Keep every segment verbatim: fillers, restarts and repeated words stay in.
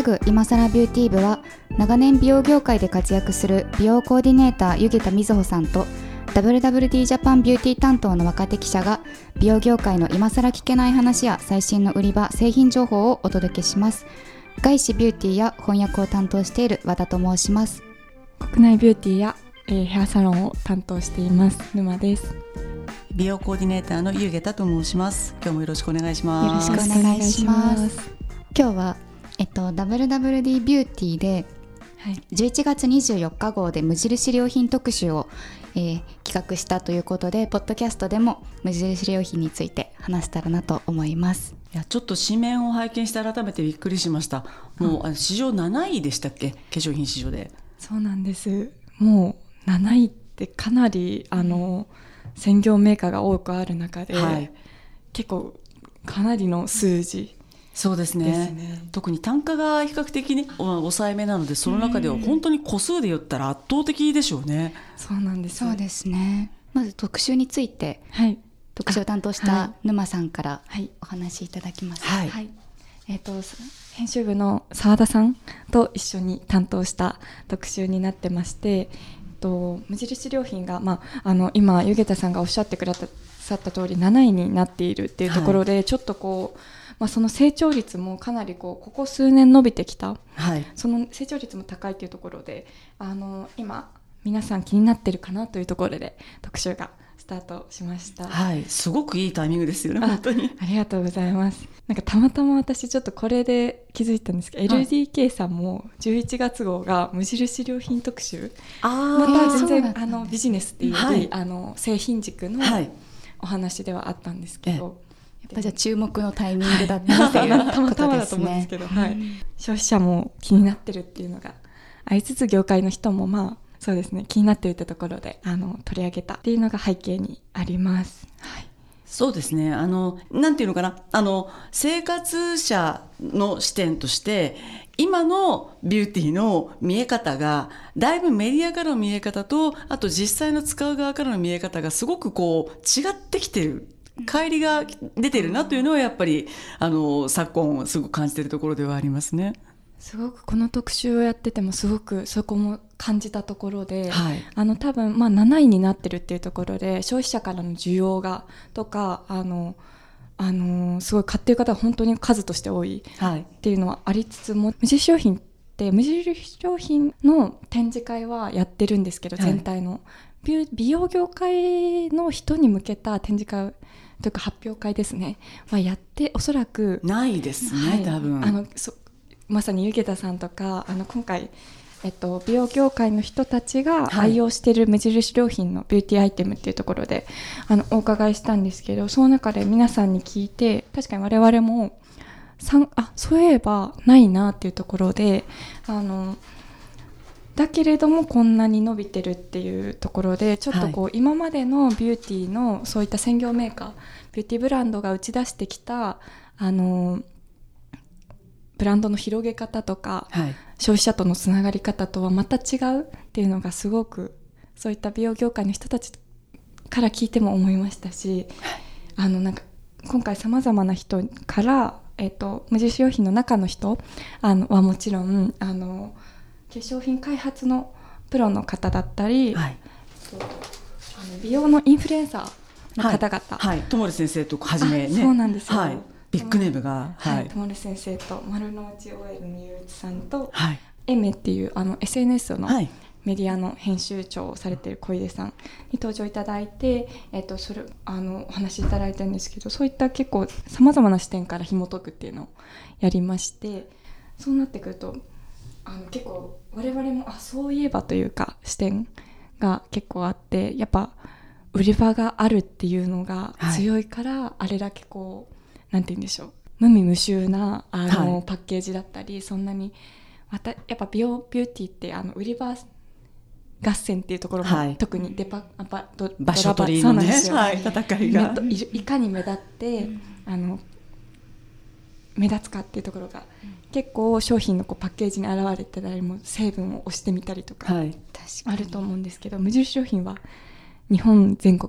グ今さらビューティー部は長年美容業界で活躍する美容コーディネーター湯桁瑞穂さんと ダブリューダブリューディー ジャパンビューティー担当の若手記者が美容業界の今さら聞けない話や最新の売り場製品情報をお届けします。外資ビューティーや翻訳を担当している和田と申します。 国内ビューティーや、えー、ヘアサロンを担当しています沼です。 美容コーディネーターの湯桁と申します。今日もよろしくお願いします。 よろしくお願いします。今日は、えっと、ダブリューダブリューディー ビューティーで、はい、じゅういちがつにじゅうよっか号で無印良品特集を、えー、企画したということでポッドキャストでも無印良品について話せたらなと思います。 いやちょっと紙面を拝見して改めてびっくりしました。もう、うん、あの市場なないでしたっけ、化粧品市場で。 そうなんです。もうなないってかなりあの専業メーカーが多くある中で、はい、結構かなりの数字。 そうです ね, ですね。特に単価が比較的に抑えめなので、その中では本当に個数で言ったら圧倒的でしょうね。 そうなんです。 そうですね。まず特集について、はい、特集を担当した沼さんからお話しいただきます。 はいはい、えーと、編集部の澤田さんと一緒に担当した特集になってまして、えーと、無印良品が、まあ、あの今湯桁さんがおっしゃってくださった通りなないになっているっていうところで、はい、ちょっとこうまあ、その成長率もかなりこうここ数年伸びてきた、はい、その成長率も高いというところで、あの今皆さん気になってるかなというところで特集がスタートしました。 はい、すごくいいタイミングですよね。本当にあ, ありがとうございます。なんかたまたま私ちょっとこれで気づいたんですけど、はい、エルディーケー さんもじゅういちがつ号が無印良品特集、あまた全然あのビジネスっていうより、はい、あの製品軸のお話ではあったんですけど、はいやっぱじゃあ注目のタイミングだったっていう、 たまたまだと思うんですけど、はい、消費者も気になってるっていうのがありつつ、業界の人もまあそうですね気になってるってところであの取り上げたっていうのが背景にあります。はい、 そうですね。あのなんていうのかな、あの生活者の視点として今のビューティーの見え方がだいぶメディアからの見え方と、あと実際の使う側からの見え方がすごくこう違ってきてる、乖離が出てるなというのはやっぱりあの昨今すごく感じているところではありますね。 すごくこの特集をやっててもすごくそこも感じたところで、はい、あの多分まあなないになってるっていうところで消費者からの需要がとかあのあのすごい買っている方が本当に数として多いっていうのはありつつも、はい、無印良品って無印良品の展示会はやってるんですけど、全体の、はい、美容業界の人に向けた展示会というか発表会ですねはやっておそらくないですね、はい、多分あのそまさに湯桁さんとかあの今回、えっと、美容業界の人たちが愛用している無印良品のビューティーアイテムっていうところであのお伺いしたんですけど、その中で皆さんに聞いて確かに我々もあそういえばないなっていうところで、あのだけれどもこんなに伸びてるっていうところでちょっとこう、はい、今までのビューティーのそういった専業メーカービューティーブランドが打ち出してきたあのブランドの広げ方とか、はい、消費者とのつながり方とはまた違うっていうのがすごくそういった美容業界の人たちから聞いても思いましたし、はい、あのなんか今回さまざまな人から、えーと、無印良品の中の人あのはもちろんあの化粧品開発のプロの方だったり、はい、あの美容のインフルエンサーの方々、 はいはい、友利先生とはじめね、 そうなんですよ、はい、 ビッグネームが、 はい、友利先生と丸の内 オーエル のゆういちさんと、はい、エメっていうあの エスエヌエス のメディアの編集長をされている小出さんに登場いただいて、えっと、それあのお話しいただいたんですけど、そういった結構さまざまな視点から紐解くっていうのをやりまして、そうなってくるとあの結構我々もあそういえばというか視点が結構あって、やっぱ売り場があるっていうのが強いから、はい、あれだけこうなんて言うんでしょう無味無臭なあの、はい、パッケージだったり、そんなにまたやっぱ美容ビューティーってあの売り場合戦っていうところも、はい、特にデパバド場所取りのね、はい、戦いがい, いかに目立って、うん、あの目立つかっていうところが、うん、結構商品のこうパッケージに現れてたりも成分を押してみたりとか、はい、あると思うんですけど、無印良品は日本全国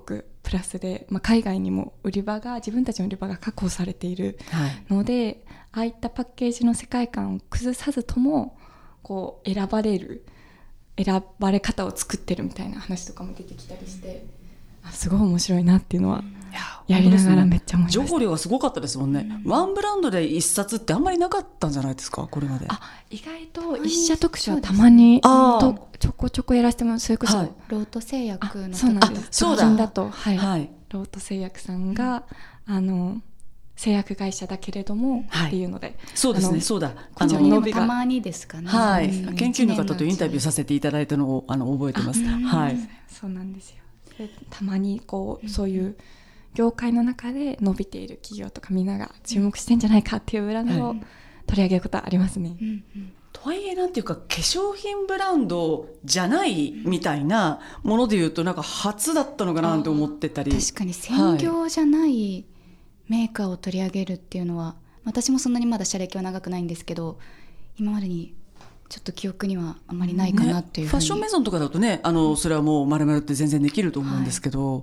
プラスで、まあ、海外にも売り場が自分たちの売り場が確保されているので、はい、ああいったパッケージの世界観を崩さずともこう選ばれる選ばれ方を作ってるみたいな話とかも出てきたりして、あすごい面白いなっていうのはやりながらめっちゃ思いました。 情報量がすごかったですもんね、うん、ワンブランドで一冊ってあんまりなかったんじゃないですかこれまで。 あ意外と一社特集はたまにとちょこちょこやらせてもらう。それこそ、はい、 ロート製薬のそうなんです。 そうだ直近だと、はいはい、 ロート製薬さんが、うん、あの製薬会社だけれども、はい、っていうので、 そうですね、そうだ、 あの伸びがたまにですかね、 はい、うん、研究の方とインタビューさせていただいたのをあの覚えてます。はい、 そうなんですよ。でたまにこうそういう業界の中で伸びている企業とかみんなが注目してんじゃないかっていうブランドを取り上げることはありますね。うんうん、 とはいえなんていうか化粧品ブランドじゃないみたいなものでいうとなんか初だったのかなと思ってたり、 確かに専業じゃないメーカーを取り上げるっていうのは、はい、私もそんなにまだ社歴は長くないんですけど今までにちょっと記憶にはあまりないかなっていうふうに、 ね、ファッションメゾンとかだとねあのそれはもう丸々って全然できると思うんですけど、はい、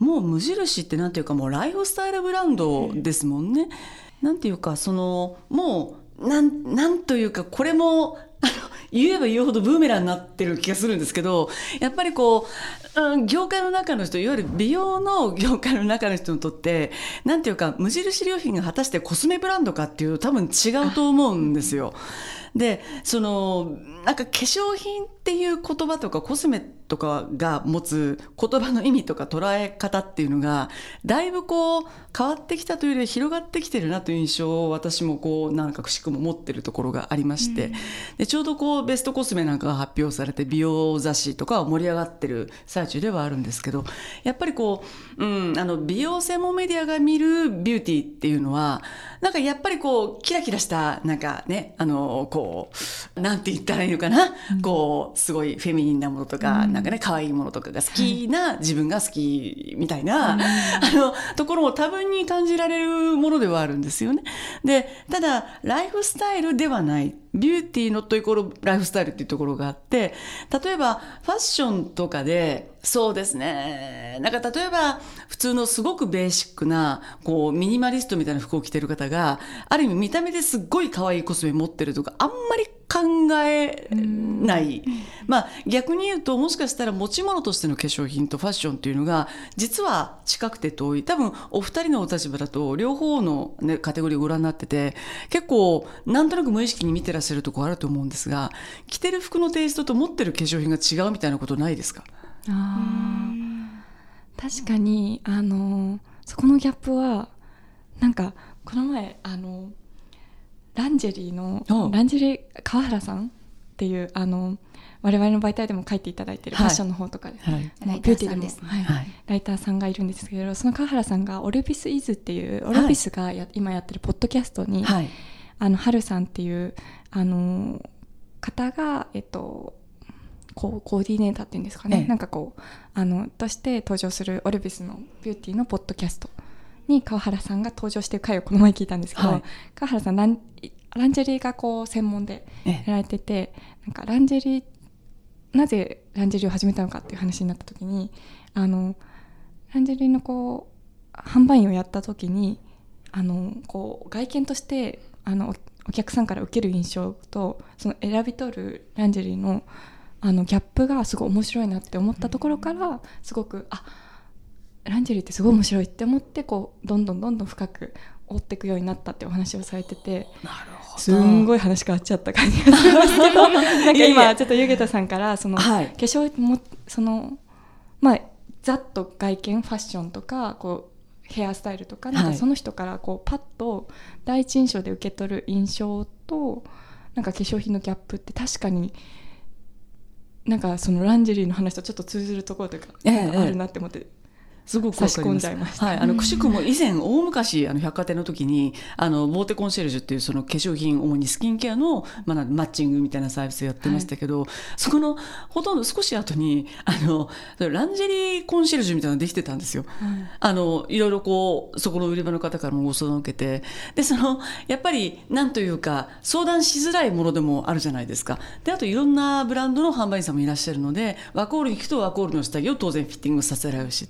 もう無印ってなんていうかもうライフスタイルブランドですもんね、うん、なんていうかそのもうなん、なんというかこれもあの言えば言うほどブーメランになってる気がするんですけど、やっぱりこう、うん、業界の中の人いわゆる美容の業界の中の人にとってなんていうか無印良品が果たしてコスメブランドかっていうと多分違うと思うんですよ。でそのなんか化粧品っていう言葉とかコスメとかが持つ言葉の意味とか捉え方っていうのがだいぶこう変わってきたというより広がってきてるなという印象を私もこうなんかくしくも持ってるところがありまして、うん、でちょうどこうベストコスメなんかが発表されて美容雑誌とかは盛り上がってる最中ではあるんですけど、やっぱりこう、うん、あの美容専門メディアが見るビューティーっていうのはなんかやっぱりこうキラキラしたなんかねあのこうなんて言ったらいいのかな、うん、こうすごいフェミニンなものとか、うん、なんかね可愛いものとかが好きな、はい、自分が好きみたいな、うん、あのところも多分に感じられるものではあるんですよね。でただライフスタイルではないビューティーのというところライフスタイルっていうところがあって、例えばファッションとかでそうですねなんか例えば普通のすごくベーシックなこうミニマリストみたいな服を着てる方がある意味見た目ですっごい可愛いコスメ持ってるとかあんまり考えない、まあ、逆に言うともしかしたら持ち物としての化粧品とファッションっていうのが実は近くて遠い。多分お二人のお立場だと両方の、ね、カテゴリーをご覧になってて結構なんとなく無意識に見てらっしゃるところあると思うんですが、着てる服のテイストと持ってる化粧品が違うみたいなことないですか？ あ確かにあのそこのギャップはなんかこの前あのランジェリーのランジェリー川原さんっていうあの我々の媒体でも書いていただいている、はい、ファッションの方とかで、はい、ビューティーでも、はいはい、ライターさんがいるんですけど、その川原さんがオルビスイズっていうオルビスがや、はい、今やってるポッドキャストに、はい、あの春さんっていうあの方がえっとこうコーディネーターっていうんですかね、ええ、なんかこうあのとして登場するオルビスのビューティーのポッドキャストに川原さんが登場している回をこの前聞いたんですけど、はい、川原さんラン、ランジェリーがこう専門でやられてて、ええ、なんかランジェリーなぜランジェリーを始めたのかっていう話になった時にあのランジェリーのこう販売員をやった時にあのこう外見としてあのお客さんから受ける印象とその選び取るランジェリーのあのギャップがすごい面白いなって思ったところからすごくあランジェリーってすごい面白いって思ってこうどんどんどんどん深く追っていくようになったってお話をされてて、 なるほどすんごい話変わっちゃった感じがするんですけどなんか今ちょっとゆげたさんからその、はい、化粧もそのまあざっと外見ファッションとかこうヘアスタイルとか、なんかその人からこうパッと第一印象で受け取る印象となんか化粧品のギャップって確かになんかそのランジェリーの話とちょっと通ずるところというか、ええ、あるなって思って。 すごく差し込んじゃいました。はい、あのくしくも以前大昔あの百貨店の時にあのボーテコンシェルジュっていうその化粧品主にスキンケアの、まあ、マッチングみたいなサービスをやってましたけど、はい、そこのほとんど少し後にあのランジェリーコンシェルジュみたいなのができてたんですよ。はい、あのいろいろこうそこの売り場の方からもご相談を受けて、でそのやっぱりなんというか相談しづらいものでもあるじゃないですか。であといろんなブランドの販売員さんもいらっしゃるのでワコールに行くとワコールの下着を当然フィッティングさせられるし、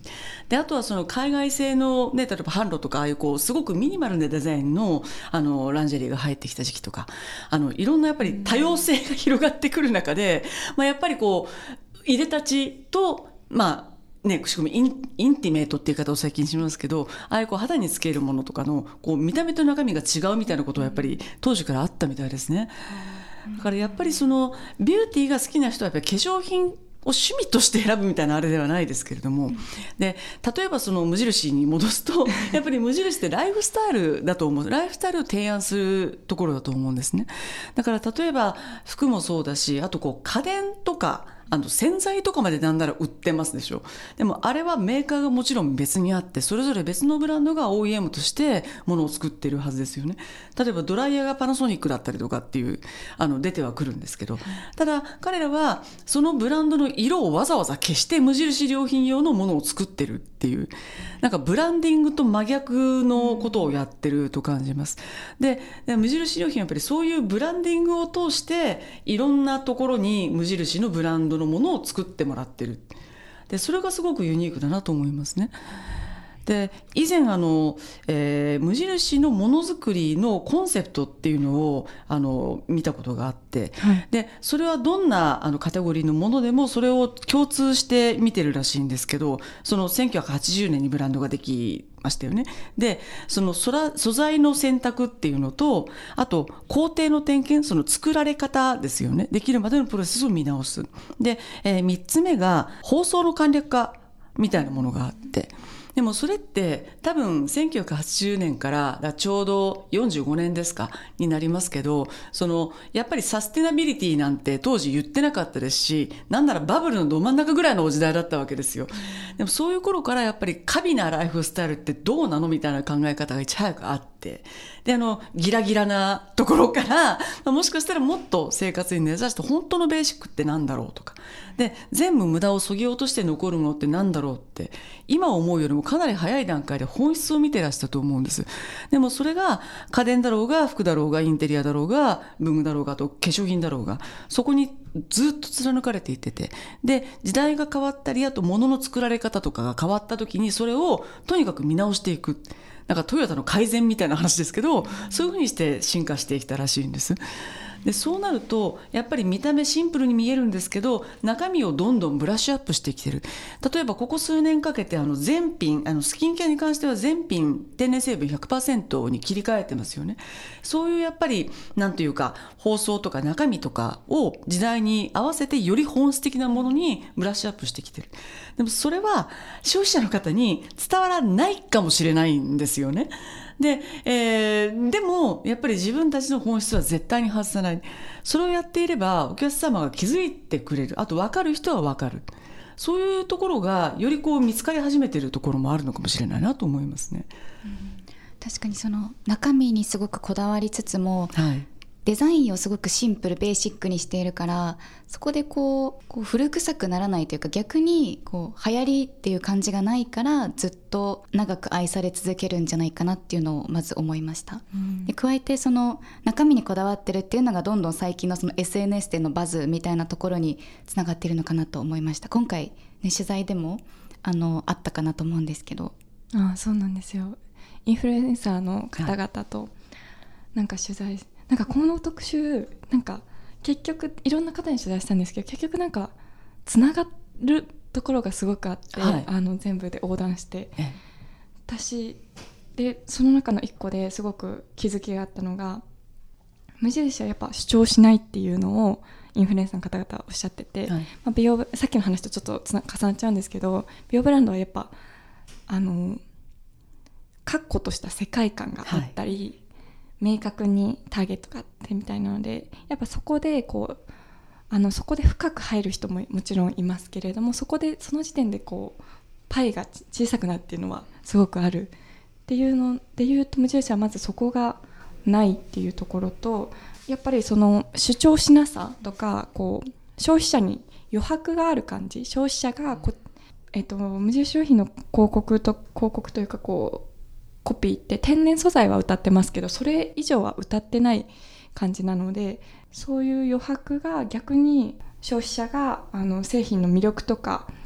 であとはその海外製の、ね、例えば販路とかああいうこうすごくミニマルなデザイン の, あのランジェリーが入ってきた時期とか、あのいろんなやっぱり多様性が広がってくる中で、まあ、やっぱりこういでたちとまあね、仕組みイ ン, インティメートっていう言い方を最近しますけど、ああいうこう肌につけるものとかのこう見た目と中身が違うみたいなことはやっぱり当時からあったみたいですね。だからやっぱりそのビューティーが好きな人はやっぱり化粧品を趣味として選ぶみたいなあれではないですけれども、で例えばその無印に戻すとやっぱり無印ってライフスタイルだと思う、ライフスタイルを提案するところだと思うんですね。だから例えば服もそうだし、あとこう家電とかあの洗剤とかまでなんなら売ってますでしょ。でもあれはメーカーがもちろん別にあって、それぞれ別のブランドが オーイーエム としてものを作ってるはずですよね。例えばドライヤーがパナソニックだったりとかっていうあの出てはくるんですけど、ただ彼らはそのブランドの色をわざわざ消して無印良品用のものを作ってるっていう、なんかブランディングと真逆のことをやってると感じます。で、で無印良品はやっぱりそういうブランディングを通していろんなところに無印のブランドのものを作ってもらってる。でそれがすごくユニークだなと思いますね。で以前あの、えー、無印のものづくりのコンセプトっていうのをあの見たことがあって、はい、でそれはどんなあのカテゴリーのものでもそれを共通して見てるらしいんですけど、そのせんきゅうひゃくはちじゅうねんにブランドができましたよね。でその素材の選択っていうのと、あと工程の点検、その作られ方ですよね。できるまでのプロセスを見直す。で、えー、みっつめが包装の簡略化みたいなものがあって、でもそれって多分せんきゅうひゃくはちじゅうねんからちょうどよんじゅうごねんですかになりますけど、そのやっぱりサステナビリティなんて当時言ってなかったですし、なんならバブルのど真ん中ぐらいの時代だったわけですよ。でもそういう頃からやっぱり過敏なライフスタイルってどうなのみたいな考え方がいち早くあって、であのギラギラなところから、まあ、もしかしたらもっと生活に根ざして本当のベーシックってなんだろうとか、で全部無駄をそぎ落として残るものってなんだろうって今思うよりもかなり早い段階で本質を見てらしたと思うんです。でもそれが家電だろうが服だろうがインテリアだろうが文具だろうがと化粧品だろうが、そこにずっと貫かれていってて、で時代が変わったり、あと物の作られ方とかが変わった時にそれをとにかく見直していく、なんかトヨタの改善みたいな話ですけど、そういうふうにして進化してきたらしいんです。でそうなるとやっぱり見た目シンプルに見えるんですけど、中身をどんどんブラッシュアップしてきてる。例えばここ数年かけてあの全品あのスキンケアに関しては全品天然成分 ひゃくパーセント に切り替えてますよね。そういうやっぱりなんというか包装とか中身とかを時代に合わせてより本質的なものにブラッシュアップしてきてる。でもそれは消費者の方に伝わらないかもしれないんですよね。で、えー、でもやっぱり自分たちの本質は絶対に外さない。それをやっていればお客様が気づいてくれる、あと分かる人は分かる、そういうところがよりこう見つかり始めているところもあるのかもしれないなと思いますね。 うん、確かにその中身にすごくこだわりつつも、 はい、 デザインをすごくシンプルベーシックにしているから、そこでこう、こう古臭くならないというか、逆にこう流行りっていう感じがないからずっと長く愛され続けるんじゃないかなっていうのをまず思いました。うん、で加えてその中身にこだわってるっていうのがどんどん最近のその エスエヌエス でのバズみたいなところにつながっているのかなと思いました。今回、ね、取材でも あのあったかなと思うんですけど。 ああ、そうなんですよ。インフルエンサーの方々となんか取材、なんかこの特集なんか結局いろんな方に取材したんですけど、結局なんかつながるところがすごくあって、はい、あの全部で横断して、私でその中の一個ですごく気づきがあったのが、無印はやっぱ主張しないっていうのをインフルエンサーの方々おっしゃってて、はい、まあ、美容さっきの話とちょっとつな重なっちゃうんですけど、美容ブランドはやっぱあの確固とした世界観があったり、はい、明確にターゲットがあってみたいなので、やっぱそこでこうあのそこで深く入る人ももちろんいますけれども、そこでその時点でこうパイが小さくなるっていうのはすごくあるっていうのでいうと、無印はまずそこがないっていうところと、やっぱりその主張しなさとか、こう消費者に余白がある感じ、消費者がこ、えっと、無印良品の広告と広告というかこうコピーって天然素材は歌ってますけど、それ以上は歌ってない感じなので、そういう余白が逆に消費者があの製品の魅力とか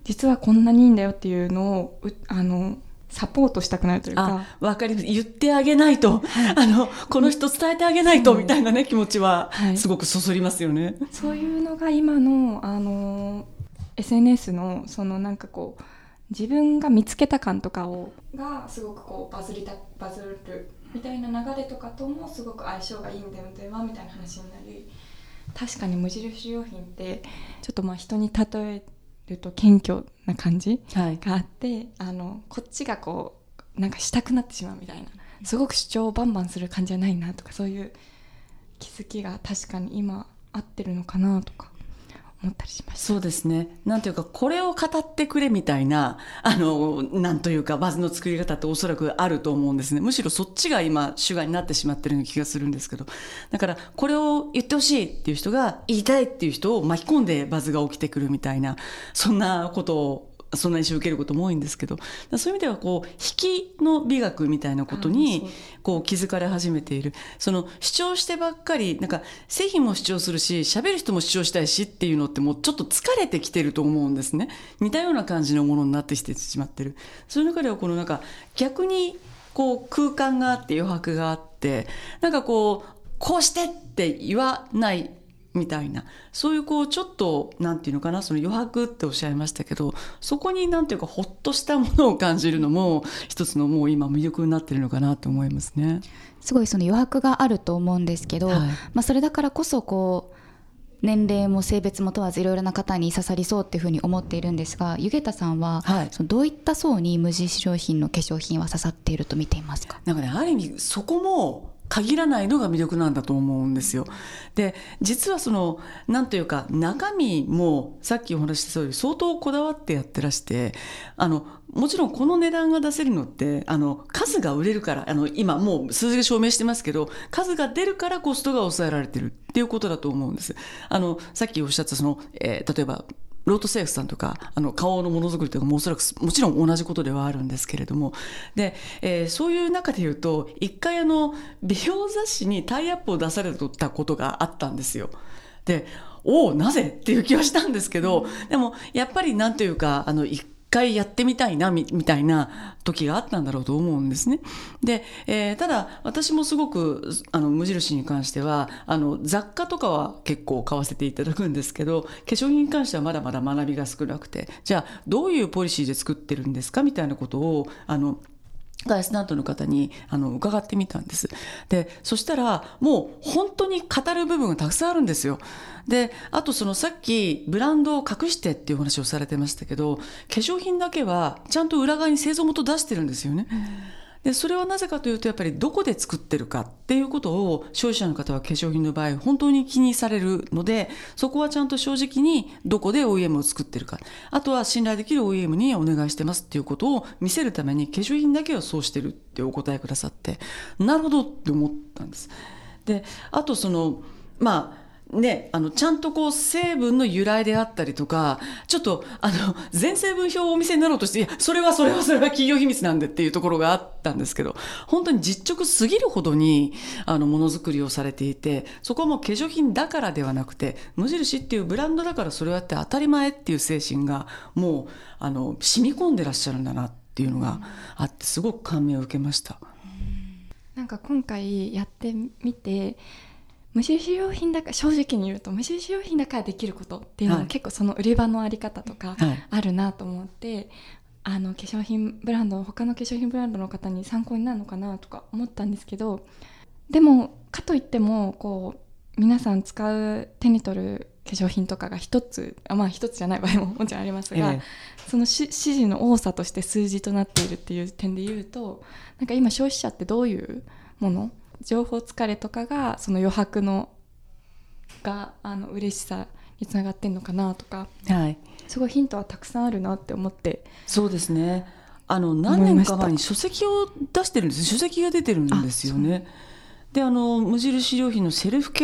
実はこんなにいいんだよっていうのをあのサポートしたくなるというか、 あ、わかります。言ってあげないと、あのこの人伝えてあげないとみたいなね気持ちはすごくそそりますよね、はい、 そういうのが今の、あの エスエヌエス のそのなんかこう自分が見つけた感とかをがすごくこうバズりたバズるみたいな流れとかともすごく相性がいいんだよではみたいな話になり、確かに無印良品ってちょっとまあ人に例えると謙虚な感じがあって、はい、あのこっちがこうなんかしたくなってしまうみたいな、すごく主張をバンバンする感じじゃないなとか、そういう気づきが確かに今合ってるのかなとか思ったりしました。 そうですね。なんていうかこれを語ってくれみたいなあのなんというかバズの作り方っておそらくあると思うんですね。むしろそっちが今主眼になってしまってるような気がするんですけど、だからこれを言ってほしいっていう人が言いたいっていう人を巻き込んでバズが起きてくるみたいな、そんなことをそんな印象を受けることも多いんですけど、そういう意味ではこう引きの美学みたいなことにこう気づかれ始めている。その主張してばっかりなんか製品も主張するし喋る人も主張したいしっていうのってもうちょっと疲れてきてると思うんですね。似たような感じのものになってきてしまってる。そういう中ではこのなんか逆にこう空間があって余白があって、なんかこうこうしてって言わないみたいな、そういうこうちょっとなんていうのかな、その余白っておっしゃいましたけど、そこになんていうかほっとしたものを感じるのも一つのもう今魅力になってるのかなと思いますね。 すごいその余白があると思うんですけど、はい、まあ、それだからこそこう年齢も性別も問わずいろいろな方に刺さりそうっていうふうに思っているんですが、ゆげたさんは、はい、そのどういった層に無印良品の化粧品は刺さっていると見ていますか？ なんかね、ある意味そこも限らないのが魅力なんだと思うんですよ。で、実はそのなんというか中身もさっきお話しした通り相当こだわってやってらして、あのもちろんこの値段が出せるのってあの数が売れるから、あの今もう数字で証明してますけど、数が出るからコストが抑えられてるっていうことだと思うんです。あのさっきおっしゃったその、えー、例えばロートセーフさんとかあの顔のものづくりとかもおそらくもちろん同じことではあるんですけれども、で、えー、そういう中で言うと一回あの美容雑誌にタイアップを出されたことがあったんですよ。で、おおなぜっていう気はしたんですけど、でもやっぱりなんというかあの一回やってみたいな み, みたいな時があったんだろうと思うんですね。で、えー、ただ私もすごくあの無印に関してはあの雑貨とかは結構買わせていただくんですけど、化粧品に関してはまだまだ学びが少なくて、じゃあどういうポリシーで作ってるんですかみたいなことをあのガイスナントの方にあの伺ってみたんです。で、そしたらもう本当に語る部分がたくさんあるんですよ。で、あとそのさっきブランドを隠してっていう話をされてましたけど、化粧品だけはちゃんと裏側に製造元出してるんですよね。で、それはなぜかというとやっぱりどこで作ってるかっていうことを消費者の方は化粧品の場合本当に気にされるので、そこはちゃんと正直にどこで オーイーエム を作ってるか、あとは信頼できる オーイーエム にお願いしてますっていうことを見せるために化粧品だけはそうしてるってお答えくださって、なるほどって思ったんです。で、あとそのまあね、あのちゃんとこう成分の由来であったりとか、ちょっとあの全成分表をお見せになろうとして、いやそれはそれはそれは企業秘密なんでっていうところがあったんですけど、本当に実直すぎるほどにあのものづくりをされていて、そこはもう化粧品だからではなくて無印っていうブランドだからそれをやって当たり前っていう精神がもうあの染み込んでらっしゃるんだなっていうのがあって、すごく感銘を受けました。 なんか今回やってみて、無印良品だから正直に言うと無印良品だからできることっていうのは結構その売り場のあり方とかあるなと思って、はい、あの化粧品ブランド他の化粧品ブランドの方に参考になるのかなとか思ったんですけど、でもかといってもこう皆さん使う手に取る化粧品とかが一つ、あ、まあ一つじゃない場合ももちろんありますが、ええ、その指示の多さとして数字となっているっていう点で言うと、なんか今消費者ってどういうもの、情報疲れとかがその余白のがあの嬉しさにつながってんのかなとか、はい、すごいヒントはたくさんあるなって思って。 そうですね、あの何年か前に書籍を出してるんです。書籍が出てるんですよね。で、あの無印良品のセルフケアって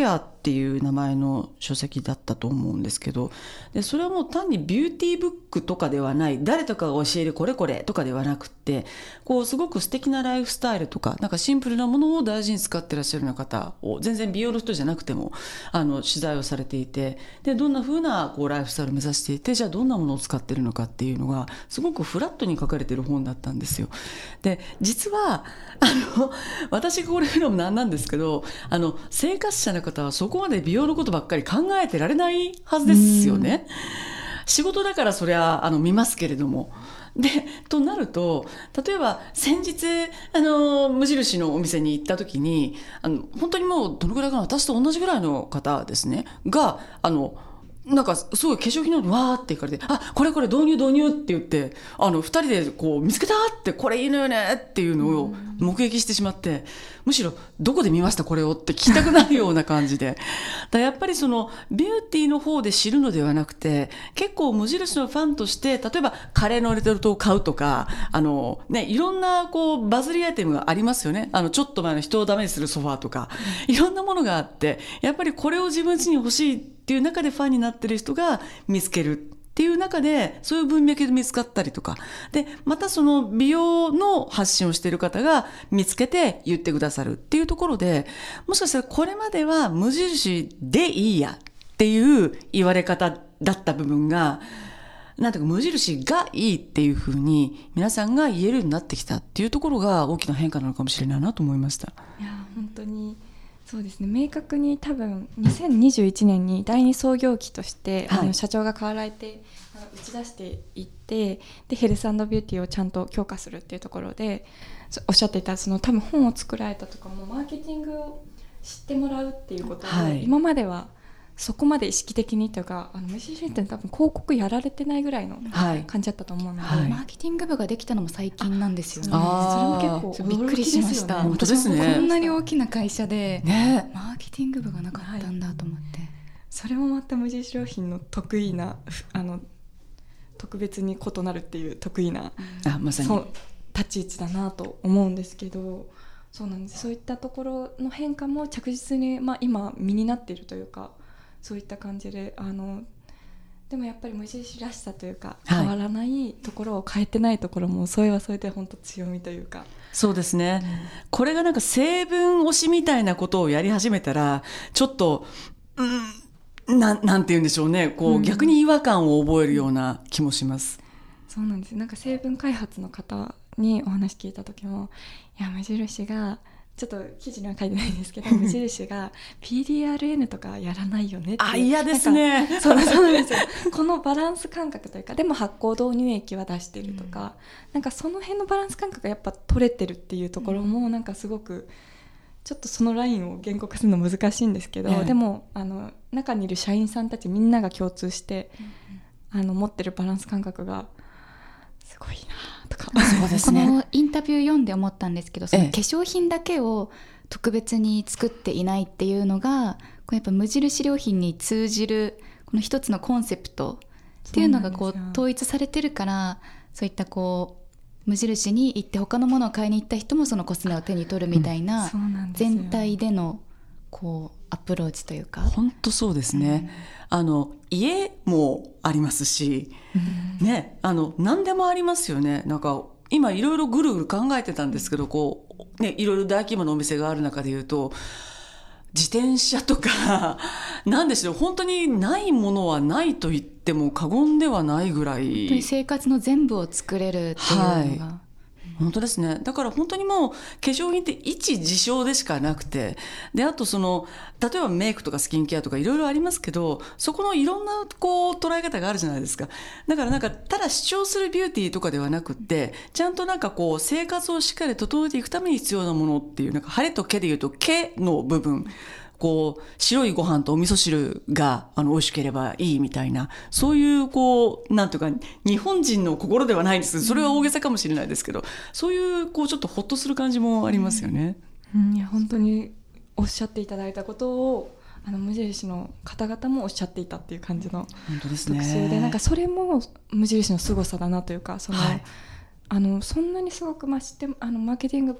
っていう名前の書籍だったと思うんですけど、でそれはもう単にビューティーブックとかではない、誰とかが教えるこれこれとかではなくて、こうすごく素敵なライフスタイルとか、なんかシンプルなものを大事に使ってらっしゃるような方を、全然美容の人じゃなくてもあの取材をされていて、でどんな風なこうライフスタイルを目指していて、じゃあどんなものを使ってるのかっていうのがすごくフラットに書かれている本だったんですよ。で実はあの私がこれ言うのもなんなんですけど、あの生活者の方はそこまで美容のことばっかり考えてられないはずですよね。仕事だからそりゃあの見ますけれども。でとなると、例えば先日あの無印のお店に行った時に、あの本当にもうどのぐらいかな、私と同じぐらいの方ですねが、あのなんかすごい化粧品のにわーっていかれて、あこれこれ導入導入って言って、あのふたりでこう見つけたって、これいいのよねっていうのを目撃してしまって、むしろどこで見ましたこれをって聞きたくなるような感じでだやっぱりそのビューティーの方で知るのではなくて、結構無印のファンとして、例えばカレーのレトルトを買うとか、あの、ね、いろんなこうバズりアイテムがありますよね。あのちょっと前の人をダメにするソファーとか、いろんなものがあって、やっぱりこれを自分家に欲しいっていう中でファンになってる人が見つけるっていう中で、そういう文脈で見つかったりとかで、またその美容の発信をしている方が見つけて言ってくださるっていうところで、もしかしたらこれまでは無印でいいやっていう言われ方だった部分が、なんていうか無印がいいっていうふうに皆さんが言えるようになってきたっていうところが大きな変化なのかもしれないなと思いました。 いや本当にそうですね、明確に多分にせんにじゅういちねんにだいに創業期として、はい、あの社長が変わられてあの打ち出していって、でヘルス&ビューティーをちゃんと強化するっていうところでおっしゃっていた、その多分本を作られたとかもマーケティングを知ってもらうっていうことを、はい、今まではそこまで意識的にというか、あの無印って多分広告やられてないぐらいの感じだったと思うので、 はいはい、マーケティング部ができたのも最近なんですよね。 あそれも結構びっくりしました。 本当ですね。 こんなに大きな会社で、ね、マーケティング部がなかったんだと思って、はい、 それもまた無印良品の得意なあの特別に異なるっていう得意な、 うん、あまさにそう立ち位置だなと思うんですけど、そうなんです。そういったところの変化も着実に、まあ、今身になっているというか、そういった感じで、あのでもやっぱり無印らしさというか、はい、変わらないところを変えてないところも、それはそれで本当強みというか。 そうですね、うん、これがなんか成分推しみたいなことをやり始めたら、ちょっと、うん、な, なんて言うんでしょうね、こう、うん、逆に違和感を覚えるような気もします。 そうなんです。なんか成分開発の方にお話聞いた時も、いや無印がちょっと記事には書いてないんですけど無印が ピーディーアールエヌ とかやらないよねって。 あ、嫌ですね。 そうそうなんですよこのバランス感覚というか、でも発酵導入液は出してるとか、うん、なんかその辺のバランス感覚がやっぱ取れてるっていうところも、なんかすごくちょっとそのラインを言語化するの難しいんですけど、うん、でもあの中にいる社員さんたちみんなが共通して、うん、あの持ってるバランス感覚がすごいなとか。 そうですね、このインタビュー読んで思ったんですけど、その化粧品だけを特別に作っていないっていうのが、こうやっぱ無印良品に通じるこの一つのコンセプトっていうのがこう統一されてるから、そういったこう無印に行って他のものを買いに行った人もそのコスメを手に取るみたいな、全体でのこうアプローチというか。 本当そうですね、うん、あの家もありますし、うん、ね、あの何でもありますよね。なんか今いろいろぐるぐる考えてたんですけど、こう、ね、いろいろ大規模なお店がある中でいうと、自転車とかなんでしょう、本当にないものはないと言っても過言ではないぐらい、 本当に生活の全部を作れるっていうのが、はい、 本当ですね。だから本当にもう化粧品って一事象でしかなくて、であとその例えばメイクとかスキンケアとかいろいろありますけど、そこのいろんなこう捉え方があるじゃないですか。だからなんかただ主張するビューティーとかではなくって、ちゃんとなんかこう生活をしっかり整えていくために必要なものっていう、なんか晴れと毛でいうと毛の部分、こう白いご飯とお味噌汁があの美味しければいいみたいな、そういうこうなんていうか日本人の心ではないんですけど、それは大げさかもしれないですけど、そういうこうちょっとホッとする感じもありますよね、 うんうん、いや本当におっしゃっていただいたことをあの無印の方々もおっしゃっていたっていう感じの特集 で, で、ね、なんかそれも無印の凄さだなというか、その、はい、あのそんなにすごく、まあ、知ってあのマーケティング部を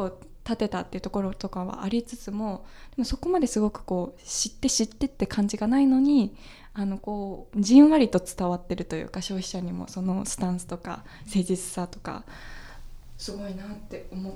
立てたっていうところとかはありつつも、でもそこまですごくこう知って知ってって感じがないのに、あのこうじんわりと伝わってるというか、消費者にもそのスタンスとか誠実さとかすごいなって思って、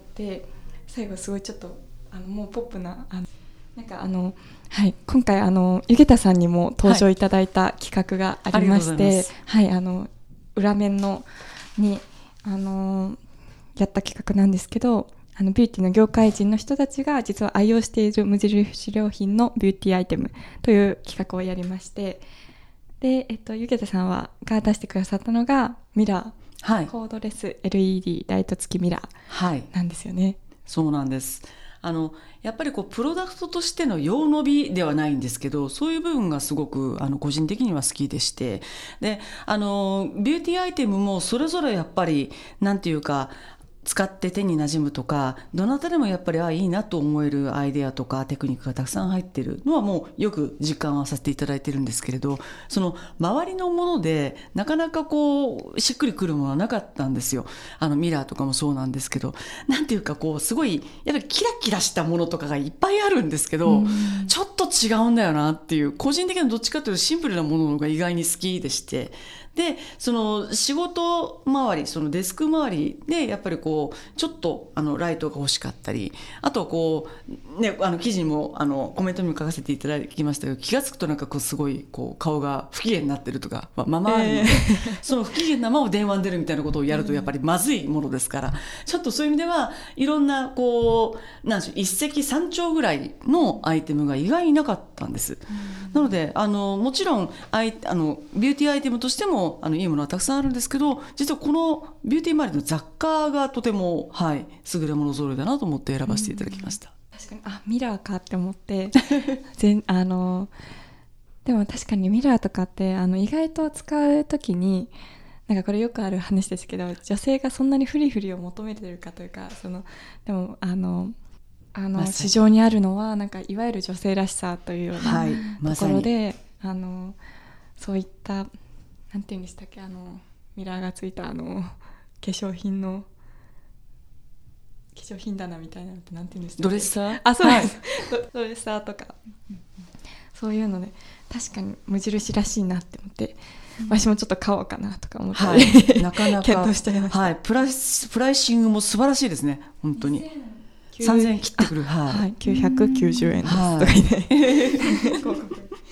最後すごいちょっとあのもうポップなあのなんかあの、はい、今回あのゆげたさんにも登場いただいた企画がありまして、はい、はい、あの裏面のにあのやった企画なんですけど、あのビューティーの業界人の人たちが実は愛用している無印良品のビューティーアイテムという企画をやりまして、で、えっと、ゆげたさんはが出してくださったのがミラー、はい、コードレス エルイーディー ライト付きミラーなんですよね。はい、 そうなんです。あのやっぱりこうプロダクトとしての用伸びではないんですけど、そういう部分がすごくあの個人的には好きでして、であのビューティーアイテムもそれぞれやっぱりなんていうか使って手に馴染むとか、どなたでもやっぱりあいいなと思えるアイデアとかテクニックがたくさん入っているのはもうよく実感はさせていただいてるんですけれど、その周りのものでなかなかこうしっくりくるものはなかったんですよ。あのミラーとかもそうなんですけど、なんていうかこうすごいやっぱりキラキラしたものとかがいっぱいあるんですけど、ちょっと違うんだよなっていう、個人的にはどっちかというとシンプルなものが意外に好きでして、でその仕事周り、そのデスク周りでやっぱりこうちょっとあのライトが欲しかったり、あとこう、ね、あの記事にもあのコメントにも書かせていただきましたけど、気がつくとなんかこうすごいこう顔が不機嫌になってるとか、まあ、ままあるので、えー、その不機嫌なまま電話に出るみたいなことをやるとやっぱりまずいものですから、ちょっとそういう意味ではいろんなこうなんでしょう、一石三鳥ぐらいのアイテムが意外になかったんです。なのであのもちろんアイあのビューティーアイテムとしてもあのいいものはたくさんあるんですけど、実はこのビューティー周りの雑貨がとても、はい、優れもの揃いだなと思って選ばせていただきました。 確かにあミラーかって思って全あのでも確かにミラーとかってあの意外と使うときになんかこれよくある話ですけど、女性がそんなにフリフリを求めてるかというか、そのでもあのあの市場にあるのはなんかいわゆる女性らしさというような、はい、ところで、ま、あのそういったなんていうんでしたっけ、あのミラーがついたあの化粧品の化粧品棚みたいなのってなんていうんですか、 ドレッサー、 あ、そうです、はい、ドレッサーとか、うん、そういうので確かに無印らしいなって思って、うん、私もちょっと買おうかなとか思って、はい、なかなか検討しちゃいました。 はい、プライス、プライシングも素晴らしいですね、本当にさんぜんえん切ってくる、はいはい、 きゅうひゃくきゅうじゅうえんです、はい、とか言って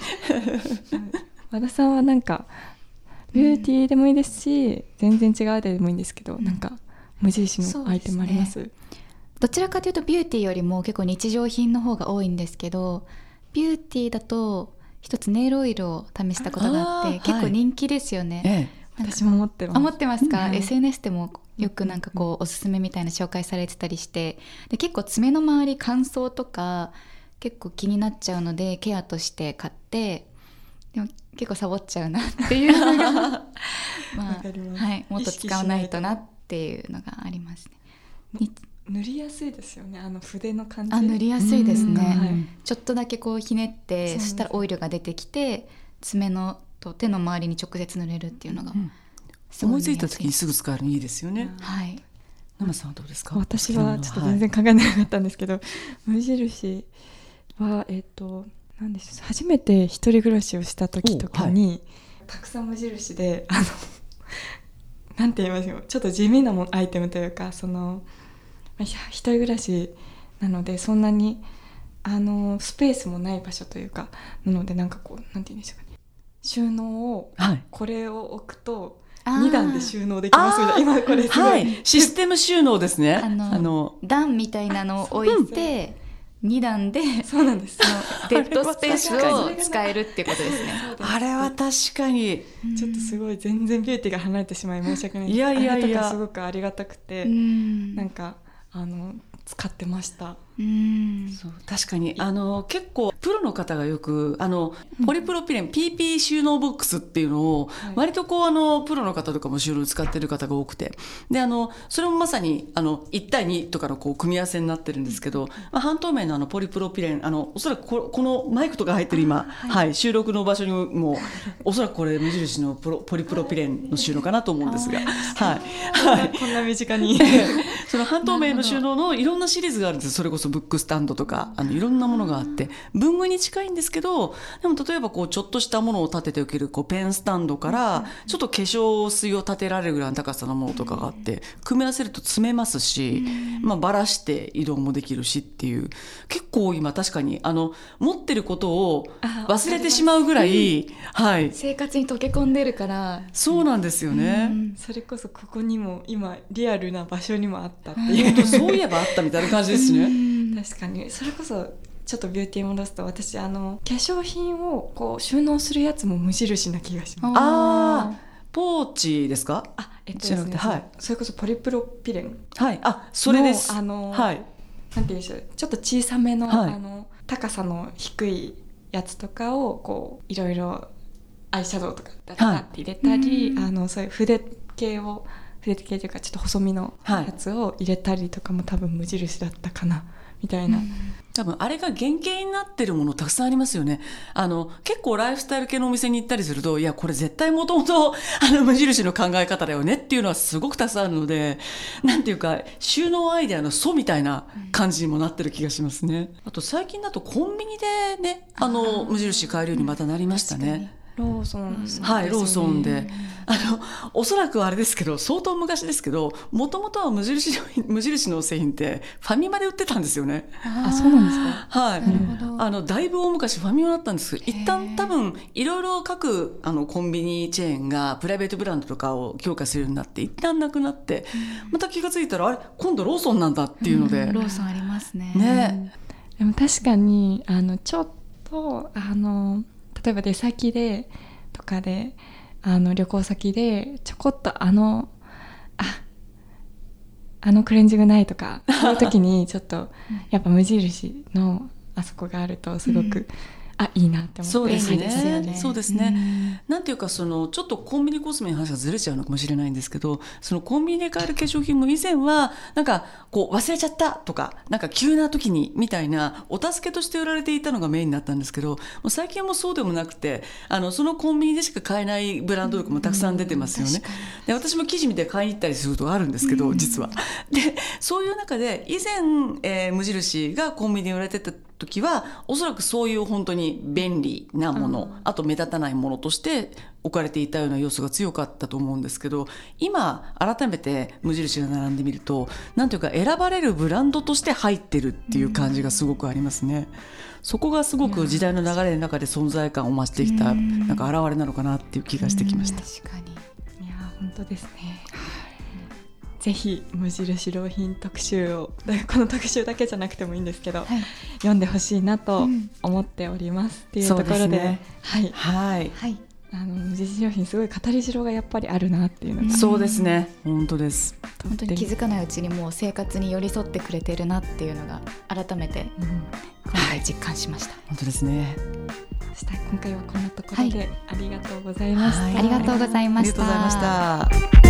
和田さんはなんかビューティーでもいいですし、うん、全然違うでもいいんですけど、うん、なんか無印のアイテムあります？ ね、どちらかというとビューティーよりも結構日常品の方が多いんですけど、ビューティーだと一つネイルオイルを試したことがあって、結構人気ですよね、 はい、私も持ってます。 あ、持ってますか、 うん、 エスエヌエス でもよくなんかこうおすすめみたいな紹介されてたりして、で結構爪の周り乾燥とか結構気になっちゃうのでケアとして買って、でも結構サボっちゃうなっていうのがまあ、はい、もっと使わないとなっていうのがありますね。 塗りやすいですよね、あの筆の感じ。 あ、塗りやすいですね、はい、ちょっとだけこうひねって、そしたらオイルが出てきて爪のと手の周りに直接塗れるっていうのが、うん、 思いついた時にすぐ使えるのいいですよね、 うん、はい。 生さんはどうですか？ 私はちょっと全然考えなかったんですけど、はい、無印はえっとなんでしょう、初めて一人暮らしをした時とかに、はい、たくさん無印であのなんて言いますよ、ちょっと地味なもアイテムというか、その一人暮らしなのでそんなにあのスペースもない場所というかなので、なんかこうなんて言うんでしょうかね、収納を、はい、これを置くとに段で収納できますみたいな、今これすごい、はい、 システム収納ですね。 あのあの段みたいなのを置いてに段で、 そうなんです、 デッドスペースを使えるっていうことですね。 あれは確かにちょっとすごい全然ビューティーが離れてしまい申し訳ないんです。 いやいやいや、 あれとかすごくありがたくて、んなんかあの使ってました。 うん、 そう、確かにあの結構プロの方がよくあのポリプロピレン ピーピー 収納ボックスっていうのを割とこうあのプロの方とかも収納使ってる方が多くて、であのそれもまさにあのいち対にとかのこう組み合わせになってるんですけど、まあ、半透明のあのポリプロピレン、あのおそらくこ、このマイクとか入ってる今、はいはい、収録の場所にもおそらくこれ無印のプロポリプロピレンの収納かなと思うんですが、はいはい、 こんな身近にその半透明の収納のいろんなシリーズがあるんです。それこそブックスタンドとかあのいろんなものがあって文具に近いんですけど、でも例えばこうちょっとしたものを立てておけるこうペンスタンドからちょっと化粧水を立てられるぐらいの高さのものとかがあって組み合わせると詰めますし、まあ、ばらして移動もできるしっていう、結構今確かにあの持ってることを忘れてしまうぐらい、はい、 生活に溶け込んでるから。 そうなんですよね、 うん、それこそここにも今リアルな場所にもあったっていうそういえばあったみたいな感じですね確かにそれこそちょっとビューティー戻すと、私あの化粧品をこう収納するやつも無印な気がします。 ああ、ポーチですか？ あ、えっとですね、はい、それこそポリプロピレン、 はい、あ、それです。 あの、 はい、 なんていうんでしょう、ちょっと小さめの、 はい、 あの高さの低いやつとかをこういろいろアイシャドウとかダダって入れたり、はい、あのそういう筆系を筆系というかちょっと細身のやつを入れたりとかも多分無印だったかなみたいな、うん、 多分あれが原型になってるものたくさんありますよね。あの結構ライフスタイル系のお店に行ったりすると、いやこれ絶対もともと無印の考え方だよねっていうのはすごくたくさんあるので、なんていうか収納アイデアの祖みたいな感じにもなってる気がしますね、うん、あと最近だとコンビニでね、あの無印買えるようにまたなりましたね。 ローソン、うん、 はい、ローソンで、あのおそらくあれですけど相当昔ですけど、もともとは無印の、無印の製品ってファミマで売ってたんですよね。 あ、そうなんですか。 はい、あのだいぶ大昔ファミマだったんですけど、一旦多分いろいろ各あのコンビニチェーンがプライベートブランドとかを強化するようになって一旦なくなって、また気がついたらあれ今度ローソンなんだっていうので、 うん、ローソンありますね。 ね、 でも確かにあのちょっとあの例えば出先でとかであの旅行先でちょこっとあのああのクレンジングないとかそういう時にちょっとやっぱ無印のあそこがあるとすごく、うん、あいいなって思って。 そうですね、 ですよね。 そうですね、うん、なんていうかそのちょっとコンビニコスメの話がずれちゃうのかもしれないんですけど、そのコンビニで買える化粧品も以前はなんかこう忘れちゃったとかなんか急な時にみたいなお助けとして売られていたのがメインになったんですけど、もう最近はもうそうでもなくて、あのそのコンビニでしか買えないブランドとかもたくさん出てますよね、うん、で私も記事見て買いに行ったりすることがあるんですけど、うん、実はでそういう中で以前、えー、無印がコンビニで売られてた時はおそらくそういう本当に便利なもの、あと目立たないものとして置かれていたような要素が強かったと思うんですけど、今改めて無印が並んでみるとなんていうか選ばれるブランドとして入ってるっていう感じがすごくありますね、うん、そこがすごく時代の流れの中で存在感を増してきたなんか表れなのかなっていう気がしてきました。 確かに、いや本当ですね。ぜひ無印良品特集をこの特集だけじゃなくてもいいんですけど、はい、読んでほしいなと思っております、うん、っていうところ で, で、ね、はいはいはい、 あの無印良品すごい語りしろがやっぱりあるなっていうのが、 そうですね、本当です。 本当に気づかないうちにもう生活に寄り添ってくれてるなっていうのが改めて今回実感しました、 はい、本当ですね。 そして今回はこんなところで、はい、ありがとうございました、 はい、ありがとうございました。 ありがとうございました。